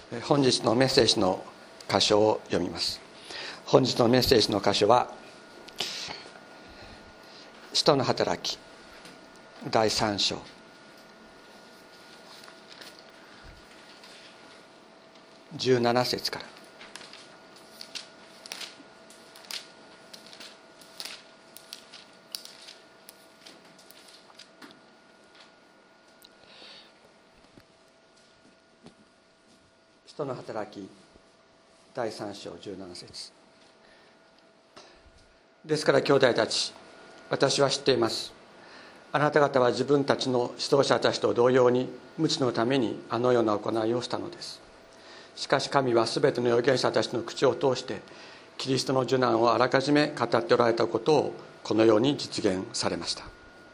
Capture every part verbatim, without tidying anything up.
本日のメッセージの箇所を読みます。本日のメッセージの箇所は使徒の働きだいさん章じゅうなな節から。使徒の働きだいさん章じゅうなな節。ですから兄弟たち、私は知っています。あなた方は自分たちの指導者たちと同様に無知のためにあのような行いをしたのです。しかし神はすべての預言者たちの口を通してキリストの受難をあらかじめ語っておられたことをこのように実現されました。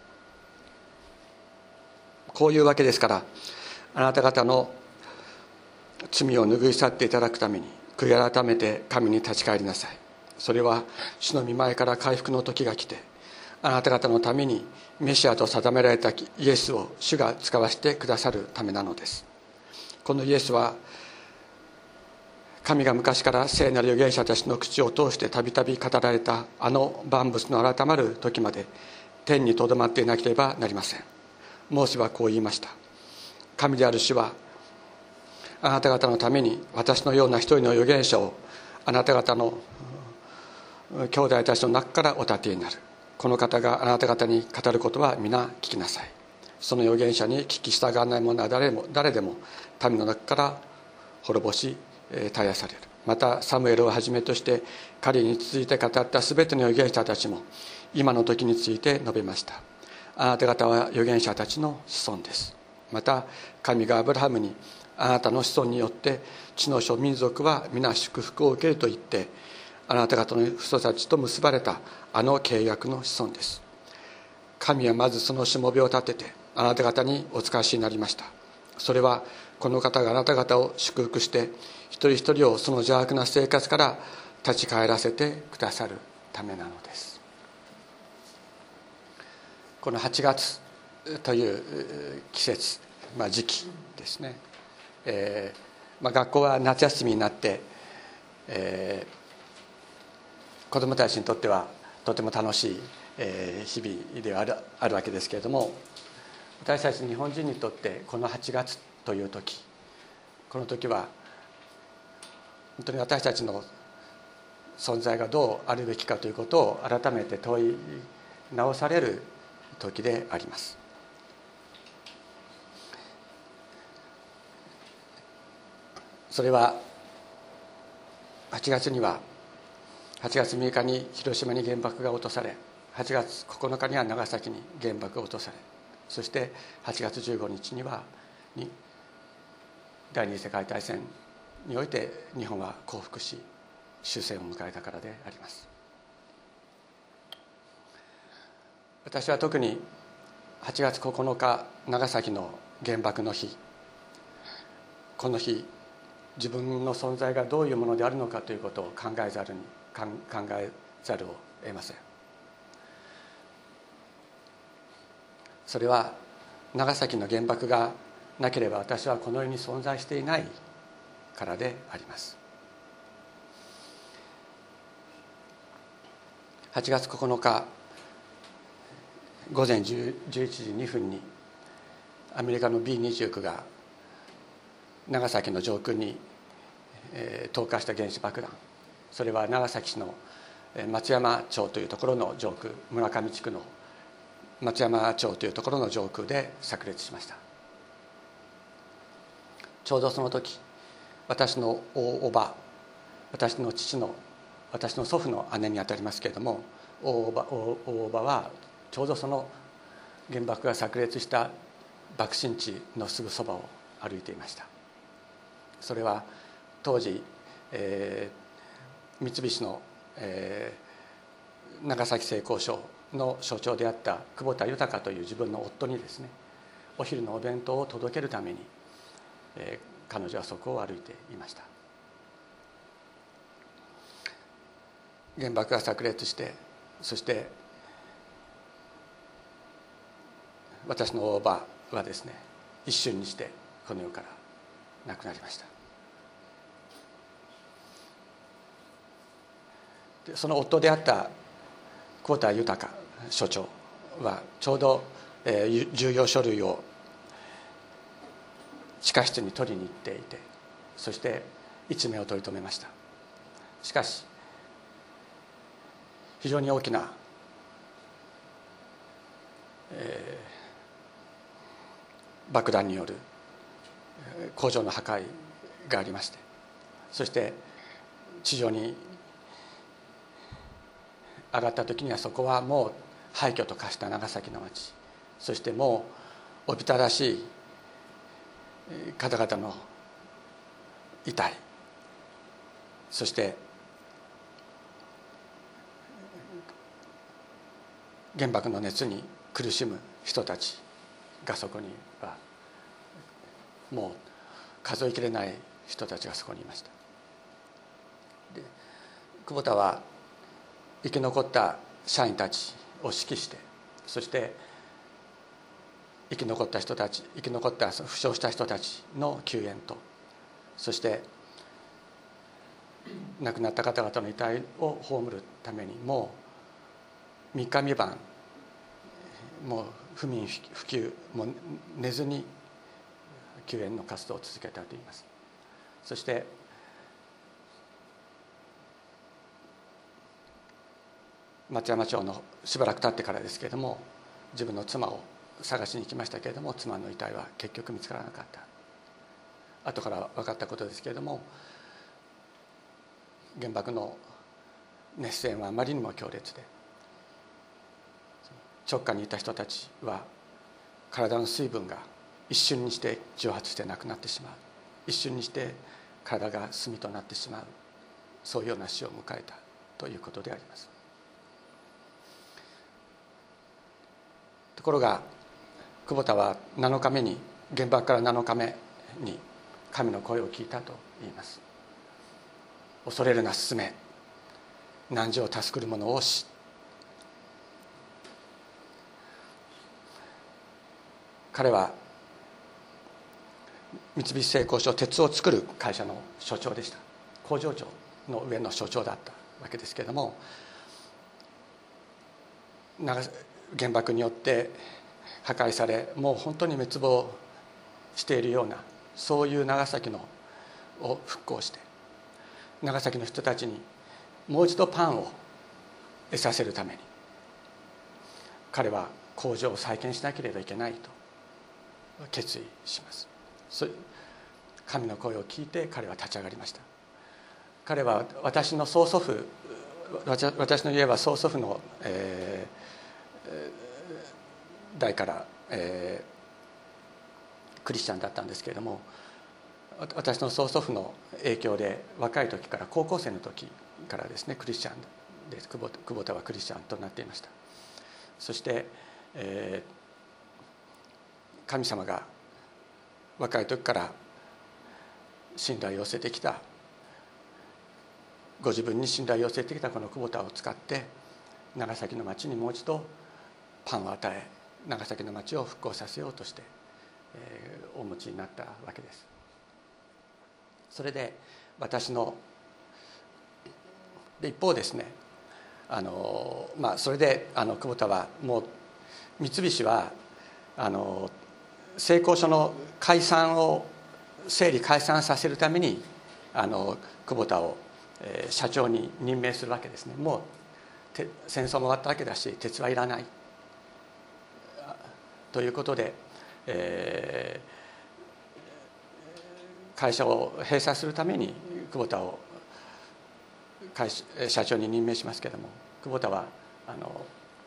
こういうわけですから、あなた方の罪を拭い去っていただくために悔い改めて神に立ち返りなさい。それは主の御前から回復の時が来て、あなた方のためにメシアと定められたイエスを主が使わせてくださるためなのです。このイエスは神が昔から聖なる預言者たちの口を通してたびたび語られたあの万物の改まる時まで天にとどまっていなければなりません。モーセはこう言いました。神である主はあなた方のために私のような一人の預言者をあなた方の兄弟たちの中からお立てになる。この方があなた方に語ることは皆聞きなさい。その預言者に聞き従わない者は誰も誰でも民の中から滅ぼし絶やされる。またサムエルをはじめとして彼に続いて語ったすべての預言者たちも今の時について述べました。あなた方は預言者たちの子孫です。また神がアブラハムにあなたの子孫によって地の諸民族は皆祝福を受けると言ってあなた方の父祖たちと結ばれたあの契約の子孫です。神はまずそのしもべを立ててあなた方にお使わしになりました。それはこの方があなた方を祝福して一人一人をその邪悪な生活から立ち返らせてくださるためなのです。このはちがつという季節、まあ、時期ですね、えーまあ、学校は夏休みになって、えー、子どもたちにとってはとても楽しい、えー、日々ではある、あるわけですけれども、私たち日本人にとってこのはちがつという時、この時は本当に私たちの存在がどうあるべきかということを改めて問い直される時であります。それははちがつにははちがつむいかに広島に原爆が落とされ、はちがつここのかには長崎に原爆が落とされ、そしてはちがつじゅうごにちにはに第二次世界大戦において日本は降伏し終戦を迎えたからであります。私は特にはちがつここのか長崎の原爆の日、この日自分の存在がどういうものであるのかということを考えざるに考えざるを得ません。それは長崎の原爆がなければ私はこの世に存在していないからであります。はちがつここのかごぜんじゅういちじにふんにアメリカの ビーにじゅうきゅう が長崎の上空に、えー、投下した原子爆弾、それは長崎市の松山町というところの上空、村上地区の松山町というところの上空で炸裂しました。ちょうどその時、私の大おば、私の父の私の祖父の姉にあたりますけれども、大おば、大おばはちょうどその原爆が炸裂した爆心地のすぐそばを歩いていました。それは当時、えー、三菱の、えー、長崎製鋼所の所長であった久保田豊という自分の夫にですね、お昼のお弁当を届けるために、えー、彼女はそこを歩いていました。原爆が炸裂して、そして私のおばはですね、一瞬にしてこの世から亡くなりました。 その夫であった久保田豊所長はちょうど、えー、重要書類を地下室に取りに行っていて、そして一命を取り留めました。しかし非常に大きな、えー、爆弾による工場の破壊がありまして、そして地上に上がった時にはそこはもう廃墟と化した長崎の町、そしてもうおびただしい方々の遺体、そして原爆の熱に苦しむ人たちがそこにはもう数えきれない人たちがそこにいました。で久保田は生き残った社員たちを指揮して、そして生き残った人たち生き残った負傷した人たちの救援と、そして亡くなった方々の遺体を葬るためにもう三日三晩もう不眠不休もう寝ずに救援の活動を続けたといいます。そして松山町のしばらく経ってからですけれども、自分の妻を探しに行きましたけれども、妻の遺体は結局見つからなかった。後から分かったことですけれども、原爆の熱線はあまりにも強烈で、直下にいた人たちは体の水分が一瞬にして蒸発してなくなってしまう、一瞬にして体が炭となってしまう、そういうような死を迎えたということであります。ところが久保田はなのかめに、原爆からなのかめに神の声を聞いたと言います。恐れるな進め、汝を助くる者をし。彼は三菱製鋼所、鉄を作る会社の所長でした。工場長の上の所長だったわけですけれども、原爆によって破壊され、もう本当に滅亡しているような、そういう長崎のを復興して、長崎の人たちにもう一度パンを得させるために彼は工場を再建しなければいけないと決意します。神の声を聞いて彼は立ち上がりました。彼は私の曽祖父、私の家は曽祖父の、えー、代から、えー、クリスチャンだったんですけれども、私の曽祖父の影響で若い時から、高校生の時からですね、クリスチャンで久保、久保田はクリスチャンとなっていました。そして、えー、神様が若い時から信頼を寄せてきた、ご自分に信頼を寄せてきたこの久保田を使って長崎の町にもう一度パンを与え、長崎の町を復興させようとして、えー、お持ちになったわけです。それで私ので一方ですね、あの、まあ、それであの久保田はもう三菱はあの製鋼所の解散を整理解散させるためにあの久保田を、えー、社長に任命するわけですね。もう戦争も終わったわけだし鉄はいらないということで、えー会社を閉鎖するために久保田を会社社長に任命しますけれども、久保田はあの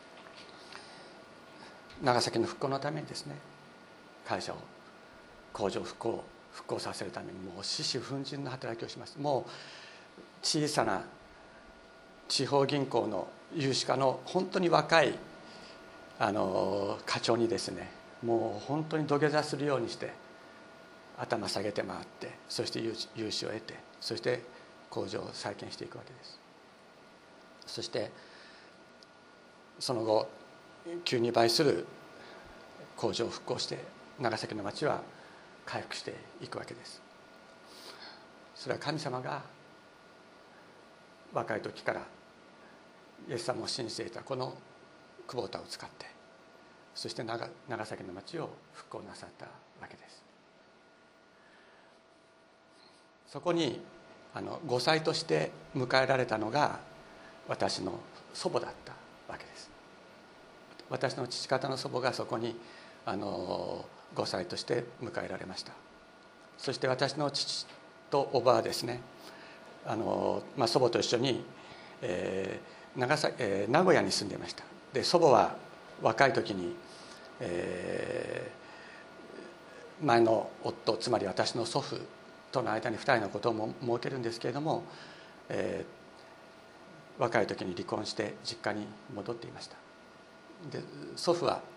長崎の復興のためにですね、会社を工場復興復興させるためにもう獅子奮迅の働きをします。もう小さな地方銀行の融資課の本当に若いあの課長にですね、もう本当に土下座するようにして頭下げて回って、そして融資を得て、そして工場を再建していくわけです。そしてその後急に倍する工場を復興して長崎の町は回復していくわけです。それは神様が若い時からイエス様を信じていたこの久保田を使って、そして 長, 長崎の町を復興なさったわけです。そこにあの後妻として迎えられたのが私の祖母だったわけです。私の父方の祖母がそこにあの後妻として迎えられました。そして私の父とおばはですね、あの、まあ、祖母と一緒に、えー 長崎えー、名古屋に住んでいました。で祖母は若い時に、えー、前の夫、つまり私の祖父との間にふたりの子供を設けるんですけれども、えー、若い時に離婚して実家に戻っていました。で祖父は、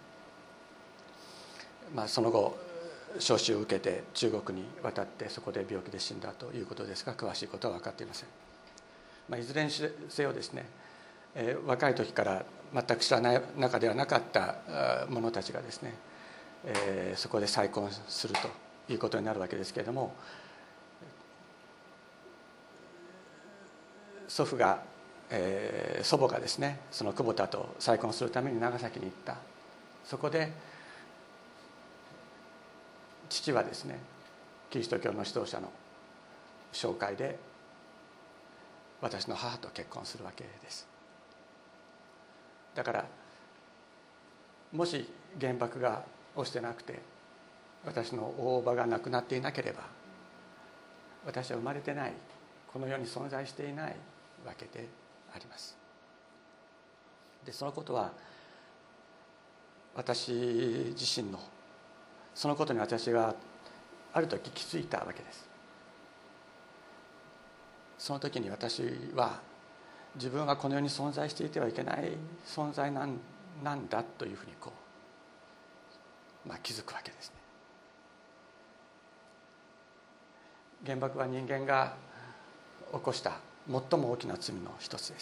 まあ、その後召集を受けて中国に渡ってそこで病気で死んだということですが、詳しいことは分かっていません。まあ、いずれにせよですね、えー、若い時から全く知らない中ではなかった者たちがですね、えー、そこで再婚するということになるわけですけれども、祖父が、えー、祖母がですねその久保田と再婚するために長崎に行った。そこで父はですねキリスト教の指導者の紹介で私の母と結婚するわけです。だからもし原爆が落ちてなくて私の大叔母が亡くなっていなければ、私は生まれてない、この世に存在していないわけであります。でそのことは私自身のそのことに私がある時気づいたわけです。その時に私は自分はこの世に存在していてはいけない存在なん、なんだというふうにこう、まあ、気づくわけですね。原爆は人間が起こした最も大きな罪の一つです。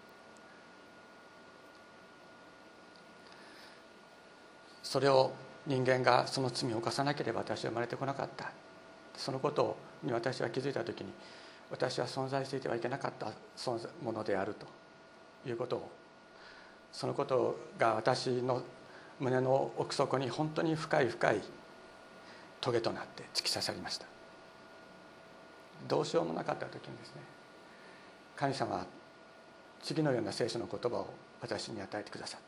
それを人間がその罪を犯さなければ私は生まれてこなかった。そのことに私は気づいたときに、私は存在していてはいけなかったものであるということを、そのことが私の胸の奥底に本当に深い深い棘となって突き刺さりました。どうしようもなかったときにですね、神様は次のような聖書の言葉を私に与えてくださった。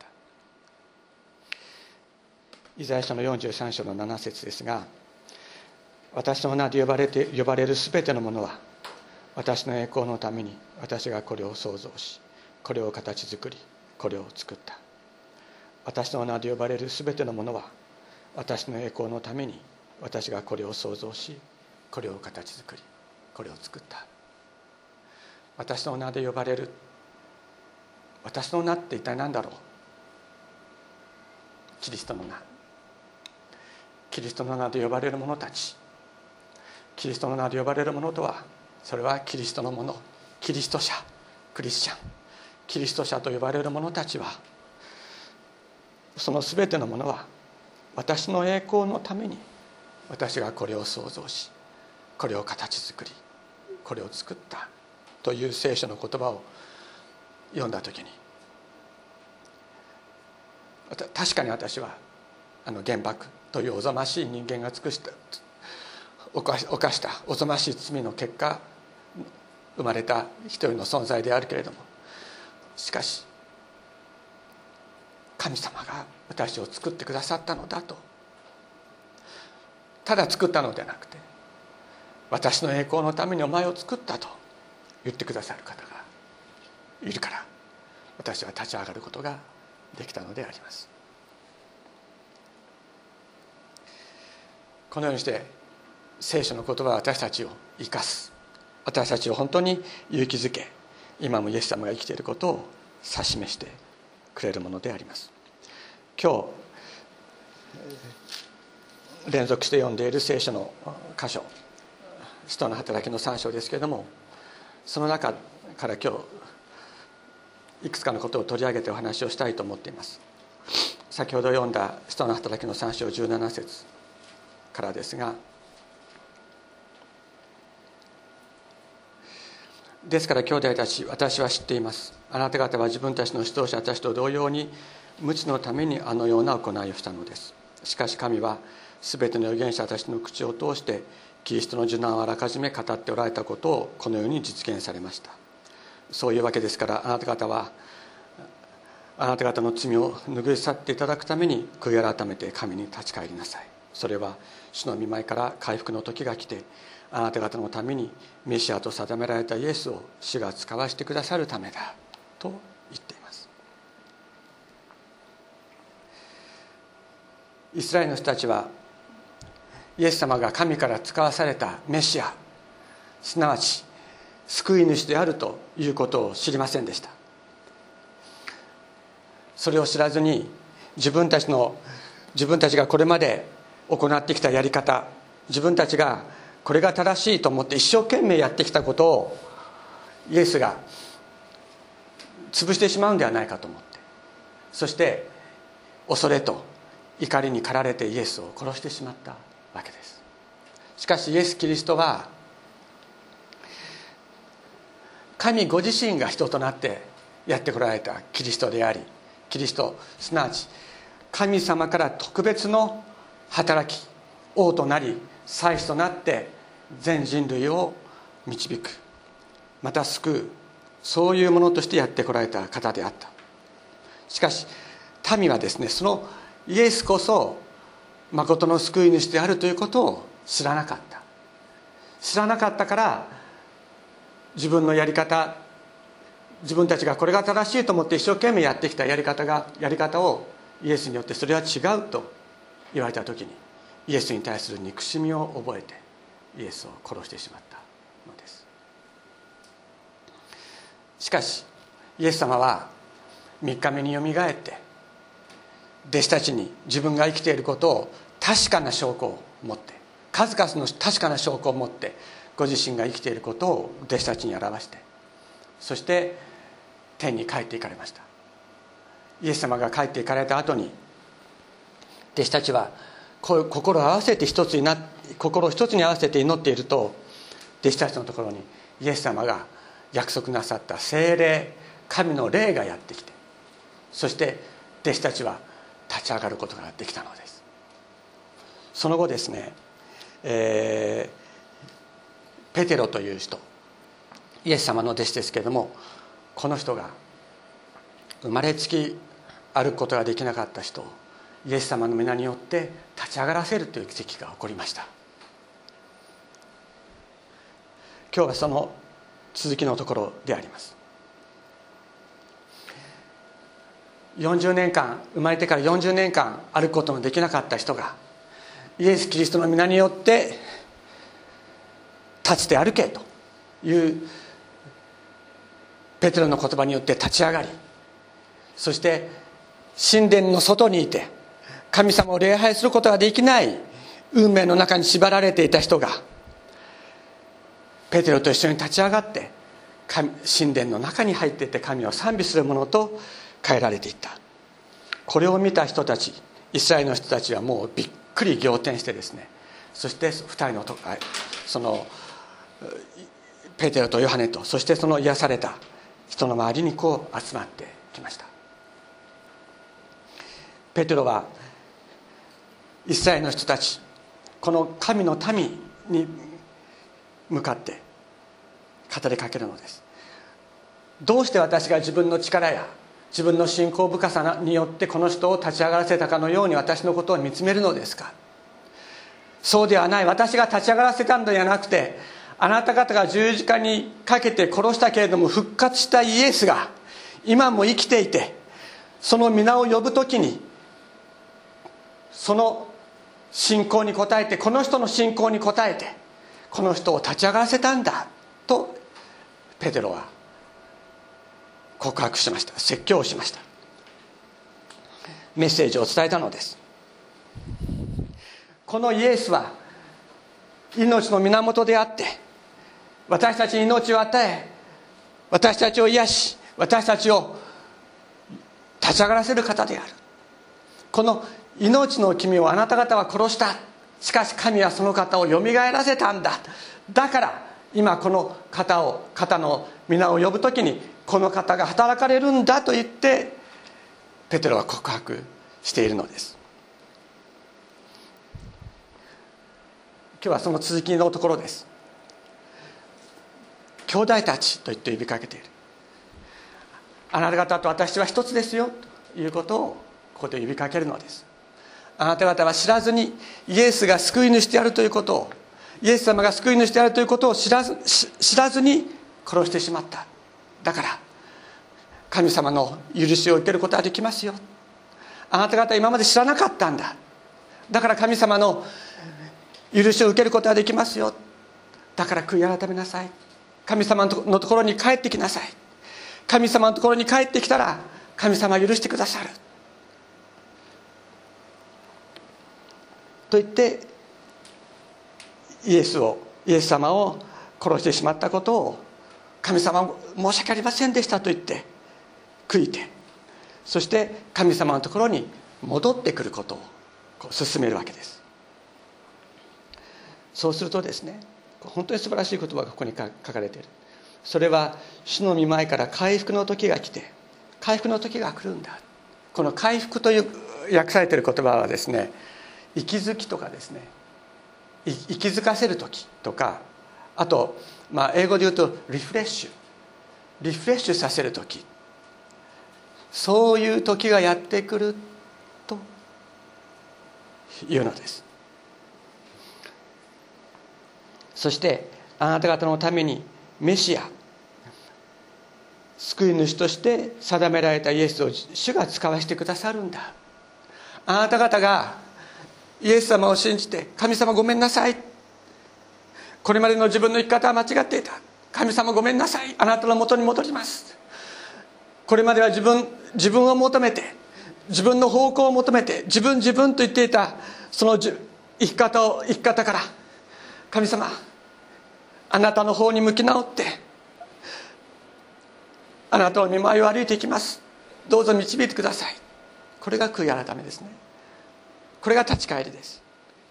イザヤ書のよんじゅうさん章のなな節ですが、私の名で呼ばれて呼ばれるすべてのものは私の栄光のために私がこれを創造し、これを形作り、これを作った。私の名で呼ばれるすべてのものは私の栄光のために私がこれを創造し、これを形作り、これを作った。私の名で呼ばれる、私の名って一体何だろう。キリストの名、キリストの名で呼ばれる者たち、キリストの名で呼ばれる者とは、それはキリストの者、キリスト者、クリスチャン、キリスト者と呼ばれる者たちは、そのすべてのものは私の栄光のために私がこれを創造し、これを形作り、これを作ったという聖書の言葉を読んだときに、確かに私はあの原爆というおぞましい人間が尽くした犯したおぞましい罪の結果生まれた一人の存在であるけれども、しかし神様が私を作ってくださったのだと、ただ作ったのではなくて、私の栄光のためにお前を作ったと言ってくださる方がいるから、私は立ち上がることができたのであります。このようにして聖書の言葉は私たちを生かす、私たちを本当に勇気づけ、今もイエス様が生きていることを指し示してくれるものであります。今日連続して読んでいる聖書の箇所、使徒の働きのさん章ですけれども、その中から今日いくつかのことを取り上げてお話をしたいと思っています。先ほど読んだ使徒の働きのさん章じゅうなな節からですが、 ですから兄弟たち、私は知っています。あなた方は自分たちの指導者たちと同様に無知のためにあのような行いをしたのです。しかし神はすべての預言者たちの口を通してキリストの受難をあらかじめ語っておられたことをこのように実現されました。そういうわけですから、あなた方はあなた方の罪を拭い去っていただくために悔い改めて神に立ち返りなさい。それは主の御前から回復の時が来て、あなた方のためにメシアと定められたイエスを主が使わしてくださるためだと言っています。イスラエルの人たちはイエス様が神から使わされたメシア、すなわち救い主であるということを知りませんでした。それを知らずに自分たちの自分たちがこれまで行ってきたやり方、自分たちがこれが正しいと思って一生懸命やってきたことをイエスが潰してしまうんではないかと思って、そして恐れと怒りに駆られてイエスを殺してしまったわけです。しかしイエス・キリストは神ご自身が人となってやってこられたキリストであり、キリストすなわち神様から特別の働き、王となり祭司となって全人類を導く、また救う、そういうものとしてやってこられた方であった。しかし民はですね、そのイエスこそ誠の救い主であるということを知らなかった知らなかったから自分のやり方、自分たちがこれが正しいと思って一生懸命やってきたやり方がやり方をイエスによってそれは違うと言われた時にイエスに対する憎しみを覚えてイエスを殺してしまったのです。しかしイエス様はみっかめによみがえって弟子たちに自分が生きていることを確かな証拠を持って、数々の確かな証拠を持ってご自身が生きていることを弟子たちに表して、そして天に帰っていかれました。イエス様が帰っていかれた後に弟子たちは心を合わせて一つにな心を一つに合わせて祈っていると、弟子たちのところにイエス様が約束なさった聖霊、神の霊がやってきて、そして弟子たちは立ち上がることができたのです。その後ですね、えー、ペテロという人、イエス様の弟子ですけれども、この人が生まれつき歩くことができなかった人をイエス様の皆によって立ち上がらせるという奇跡が起こりました。今日はその続きのところであります。よんじゅうねんかん、生まれてからよんじゅうねんかん歩くことのできなかった人がイエス・キリストの皆によって立ちて歩けというペテロの言葉によって立ち上がり、そして神殿の外にいて神様を礼拝することができない運命の中に縛られていた人がペテロと一緒に立ち上がって神殿の中に入っていって神を賛美するものと変えられていった。これを見た人たち、イスラエルの人たちはもうびっくり仰天してですね、そしてふたりのとそのペテロとヨハネと、そしてその癒された人の周りにこう集まってきました。ペテロはイスラエルの人たち、この神の民に向かって語りかけるのです。どうして私が自分の力や自分の信仰深さによってこの人を立ち上がらせたかのように私のことを見つめるのですか。そうではない。私が立ち上がらせたのではなくて、あなた方が十字架にかけて殺したけれども復活したイエスが今も生きていて、その皆を呼ぶときにその信仰に応えて、この人の信仰に応えてこの人を立ち上がらせたんだとペテロは告白しました。説教をしました。メッセージを伝えたのです。このイエスは命の源であって、私たちに命を与え、私たちを癒し、私たちを立ち上がらせる方である。この命の君をあなた方は殺した。しかし神はその方をよみがえらせたんだ。だから今この方を方の皆を呼ぶときにこの方が働かれるんだと言ってペテロは告白しているのです。今日はその続きのところです。兄弟たちと言って呼びかけている。あなた方と私は一つですよということをここで呼びかけるのです。あなた方は知らずにイエスが救い主であるということを、イエス様が救い主であるということを知らず、知らずに殺してしまった。だから神様の許しを受けることができますよ。あなた方は今まで知らなかったんだ。だから神様の許しを受けることができますよ。だから悔い改めなさい。神様のところに帰ってきなさい。神様のところに帰ってきたら神様は許してくださると言ってイエスをイエス様を殺してしまったことを神様申し訳ありませんでしたと言って悔いて、そして神様のところに戻ってくることをこう進めるわけです。そうするとですね、本当に素晴らしい言葉がここに書かれている。それは主の御前から回復の時が来て、回復の時が来るんだ。この回復という訳されている言葉はですね、息づきとかですね、息づかせる時とか、あと、まあ、英語で言うとリフレッシュリフレッシュさせる時、そういう時がやってくるというのです。そしてあなた方のためにメシア、救い主として定められたイエスを主が使わせてくださるんだ。あなた方がイエス様を信じて、神様ごめんなさい、これまでの自分の生き方は間違っていた、神様ごめんなさい、あなたの元に戻ります。これまでは自分自分を求めて、自分の方向を求めて、自分自分と言っていたその生き方を生き方から、神様あなたの方に向き直ってあなたの御前を歩いていきます、どうぞ導いてください。これが悔い改めですね。これが立ち返りです。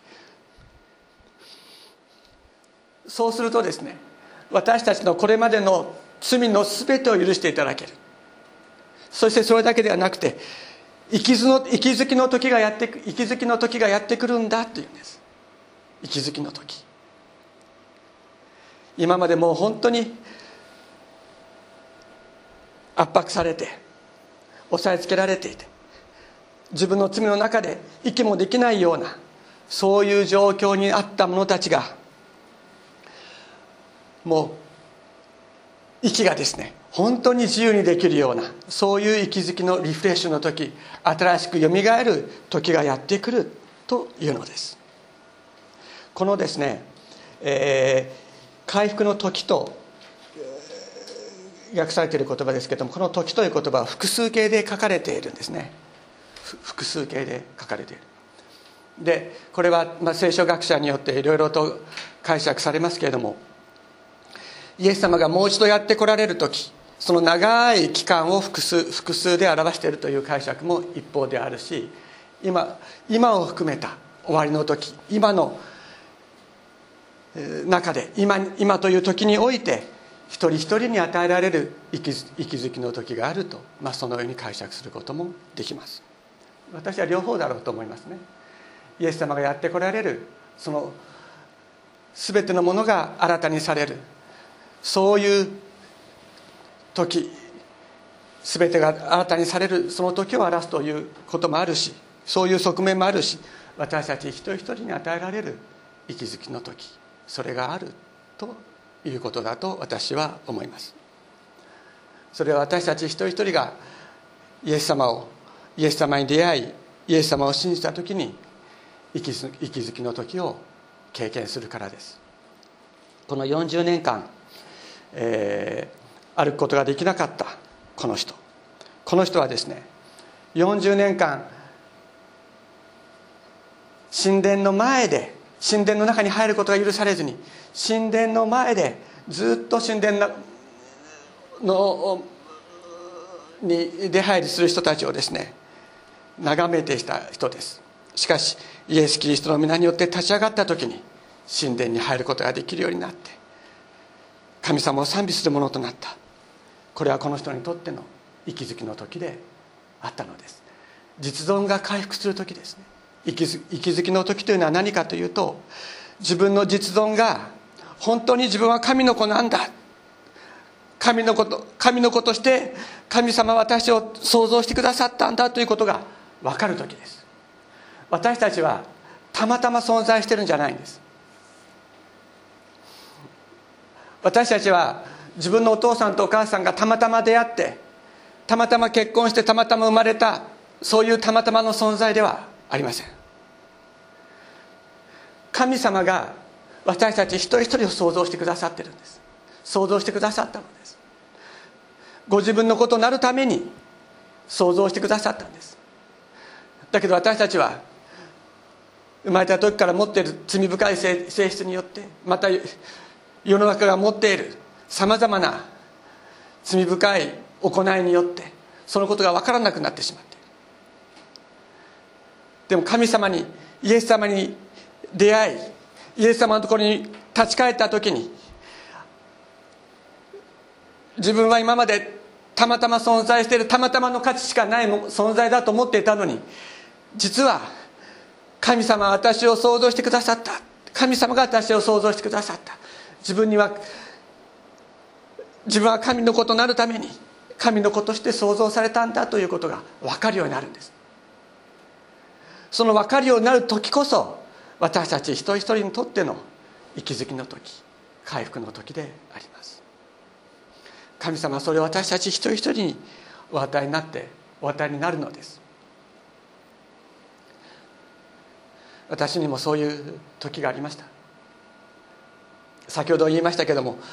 そうするとですね、私たちのこれまでの罪のすべてを許していただける。そしてそれだけではなくて、息づの息づきの時がやってく息づきの時がやってくるんだというんです。息づきの時、今までもう本当に圧迫されて押さえつけられていて、自分の罪の中で息もできないような、そういう状況にあった者たちが、もう息がですね本当に自由にできるような、そういう息づきのリフレッシュの時、新しくよみがえる時がやってくるというのです。このですね、えー、回復の時と訳されている言葉ですけれども、この時という言葉は複数形で書かれているんですね。複数形で書かれている。でこれはまあ聖書学者によっていろいろと解釈されますけれども、イエス様がもう一度やって来られる時、その長い期間を複数複数で表しているという解釈も一方であるし、今今を含めた終わりの時、今の中で 今, 今という時において一人一人に与えられる息づきの時があると、まあ、そのように解釈することもできます。私は両方だろうと思いますね。イエス様がやって来られる、その全てのものが新たにされる、そういう時、全てが新たにされるその時を表すということもあるし、そういう側面もあるし、私たち一人一人に与えられる息づきの時、それがあるということだと私は思います。それは私たち一人一人がイエス様をイエス様に出会い、イエス様を信じた時に息づきの時を経験するからです。このよんじゅうねんかん、えー、歩くことができなかったこの人この人はですね、よんじゅうねんかん神殿の前で、神殿の中に入ることが許されずに、神殿の前でずっと神殿のに出入りする人たちをですね眺めていた人です。しかしイエス・キリストの皆によって立ち上がった時に神殿に入ることができるようになって、 神様を賛美するものとなった。これはこの人にとっての息づきの時であったのです。実存が回復する時ですね。息づきの時というのは何かというと、自分の実存が本当に自分は神の子なんだ、神の子と神の子として神様は私を創造してくださったんだということが分かる時です。私たちはたまたま存在してるんじゃないんです。私たちは自分のお父さんとお母さんがたまたま出会って、たまたま結婚して、たまたま生まれた、そういうたまたまの存在ではありません。神様が私たち一人一人を創造してくださっているんです。創造してくださったのです。ご自分のことになるために創造してくださったんです。だけど私たちは生まれた時から持っている罪深い性質によって、また世の中が持っているさまざまな罪深い行いによって、そのことが分からなくなってしまっている。でも神様に、イエス様に出会い、イエス様のところに立ち返った時に、自分は今までたまたま存在している、たまたまの価値しかない存在だと思っていたのに、実は神様は私を創造してくださった。神様が私を創造してくださった。自分には自分は神の子となるために神の子として創造されたんだということが分かるようになるんです。その分かるようになる時こそ、私たち一人一人にとっての息づきの時、回復の時であります。神様はそれを私たち一人一人にお与えになってお与えになるのです。私にもそういう時がありました。先ほど言いましたけども、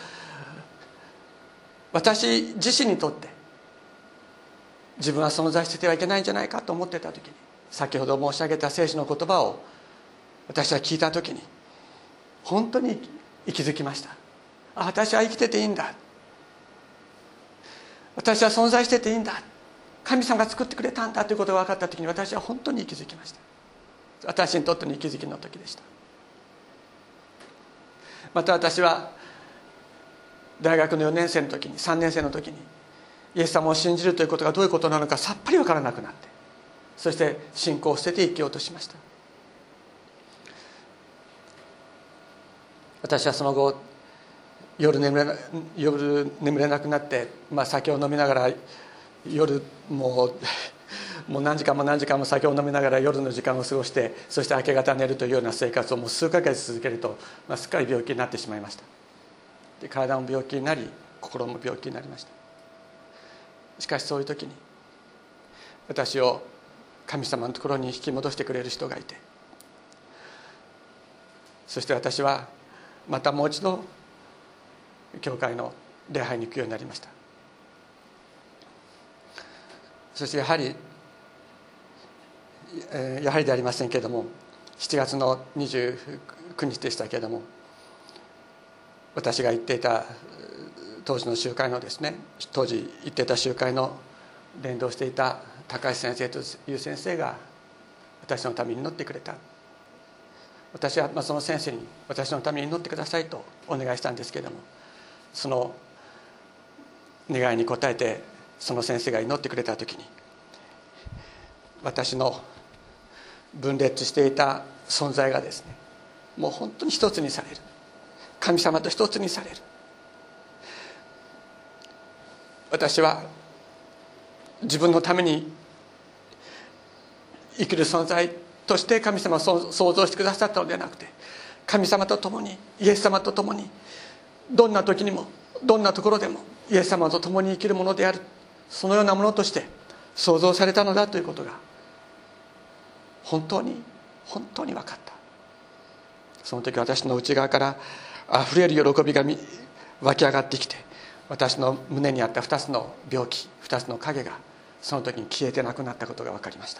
私自身にとって自分は存在しててはいけないんじゃないかと思っていた時に、先ほど申し上げた聖書の言葉を私は聞いた時に本当に息づきました。あ、私は生きてていいんだ、私は存在してていいんだ、神様が作ってくれたんだということが分かった時に、私は本当に息づきました。私にとっての息づきの時でした。また私は大学のよねん生の時に、さんねん生の時にイエス様を信じるということがどういうことなのかさっぱり分からなくなって、そして信仰を捨てて生きようとしました。私はその後夜眠れな、夜眠れなくなって、まあ、酒を飲みながら夜もうもう何時間も何時間も酒を飲みながら夜の時間を過ごして、そして明け方寝るというような生活をもう数ヶ月続けると、まあ、すっかり病気になってしまいました。で、体も病気になり、心も病気になりました。しかしそういう時に私を神様のところに引き戻してくれる人がいて、そして私はまたもう一度教会の礼拝に行くようになりました。そしてやはりやはりでありませんけれども、しちがつのにじゅうくにちでしたけれども、私が行っていた当時の集会のですね、当時行っていた集会の伝道していた高橋先生という先生が私のために祈ってくれた。私はその先生に私のために祈ってくださいとお願いしたんですけれども、その願いに応えてその先生が祈ってくれた時に、私の分裂していた存在がですね、もう本当に一つにされる、神様と一つにされる。私は自分のために生きる存在として神様を創造してくださったのではなくて、神様と共に、イエス様と共に、どんな時にもどんなところでもイエス様と共に生きるものである、そのようなものとして創造されたのだということが本当に本当に分かった。その時私の内側からあふれる喜びが湧き上がってきて、私の胸にあった二つの病気、二つの影がその時に消えてなくなったことが分かりました。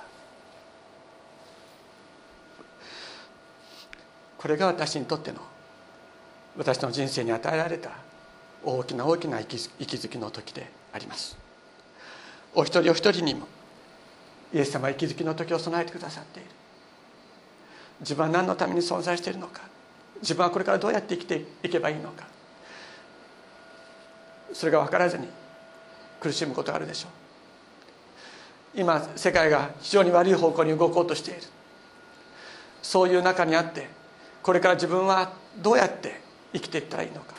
これが私にとっての、私の人生に与えられた大きな大きな息づきの時であります。お一人お一人にもイエス様は息づきの時を備えてくださっている。自分は何のために存在しているのか、自分はこれからどうやって生きていけばいいのか、 それが分からずに苦しむことがあるでしょう。今世界が非常に悪い方向に動こうとしている、そういう中にあって、これから自分はどうやって生きていったらいいのか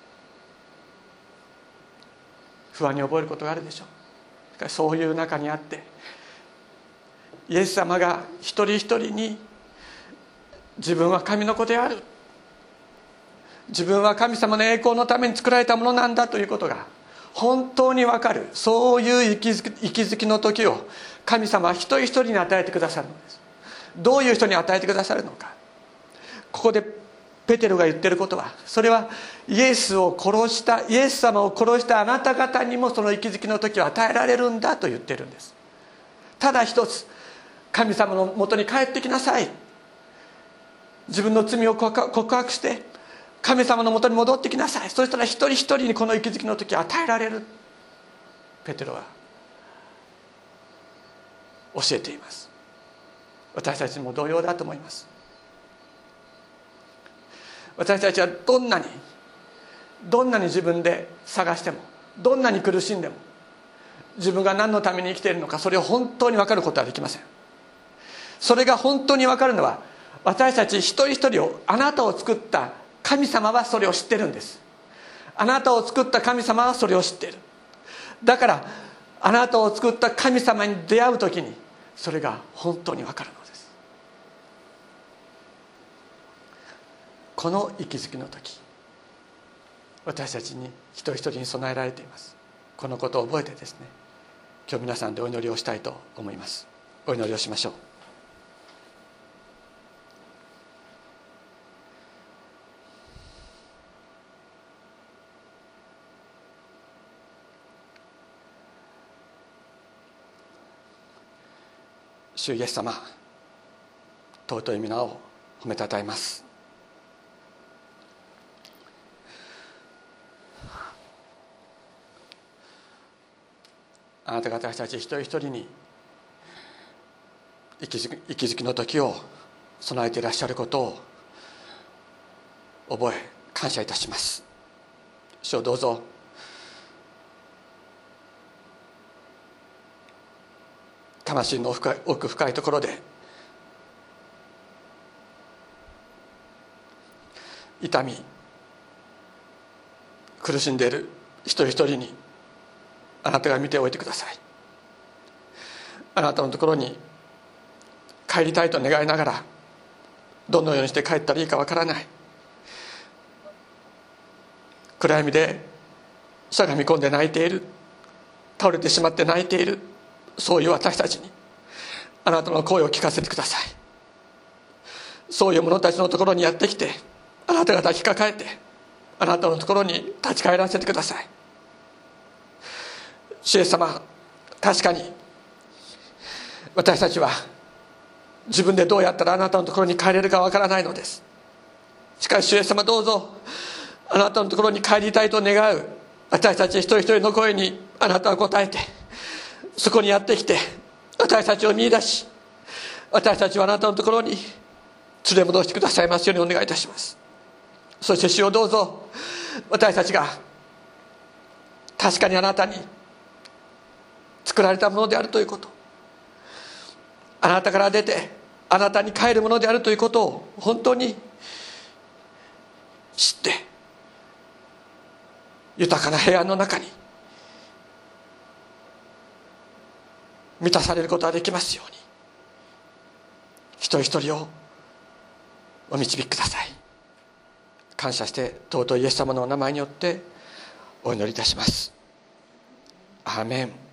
不安に覚えることがあるでしょう。そういう中にあって、イエス様が一人一人に自分は神の子である、自分は神様の栄光のために作られたものなんだということが本当に分かる、そういう息づき、息づきの時を神様は一人一人に与えてくださるのです。どういう人に与えてくださるのか、ここでペテロが言っていることは、それはイエスを殺したイエス様を殺したあなた方にもその息づきの時を与えられるんだと言っているんです。ただ一つ、神様のもとに帰ってきなさい、自分の罪を告白して神様のもとに戻ってきなさい、そしたら一人一人にこの息づきの時を与えられる、ペテロは教えています。私たちも同様だと思います。私たちはどんなにどんなに自分で探しても、どんなに苦しんでも、自分が何のために生きているのか、それを本当に分かることはできません。それが本当に分かるのは、私たち一人一人を、あなたを作った神様はそれを知ってるんです。あなたを作った神様はそれを知っている。だからあなたを作った神様に出会うときにそれが本当に分かるのです。この息づきの時、私たちに一人一人に備えられています。このことを覚えてですね、今日皆さんでお祈りをしたいと思います。お祈りをしましょう。主イエス様、尊い皆を褒めたたえます。あなたが私たち一人一人に息づき、息づきの時を備えていらっしゃることを覚え感謝いたします。主をどうぞ魂の深い奥深いところで痛み苦しんでいる一人一人にあなたが見ておいてください。あなたのところに帰りたいと願いながら、どのようにして帰ったらいいかわからない、暗闇でしゃがみ込んで泣いている、倒れてしまって泣いている、そういう私たちにあなたの声を聞かせてください。そういう者たちのところにやってきて、あなたが抱きかかえてあなたのところに立ち返らせてください。主イエス様、確かに私たちは自分でどうやったらあなたのところに帰れるかわからないのです。しかし主イエス様、どうぞあなたのところに帰りたいと願う私たち一人一人の声にあなたは答えて、そこにやってきて私たちを見出し、私たちはあなたのところに連れ戻してくださいますようにお願いいたします。そして主をどうぞ私たちが確かにあなたに作られたものであるということ、あなたから出てあなたに帰るものであるということを本当に知って、豊かな平安の中に満たされることができますように、一人一人をお導きください。感謝して尊いイエス様のお名前によってお祈りいたします。アーメン。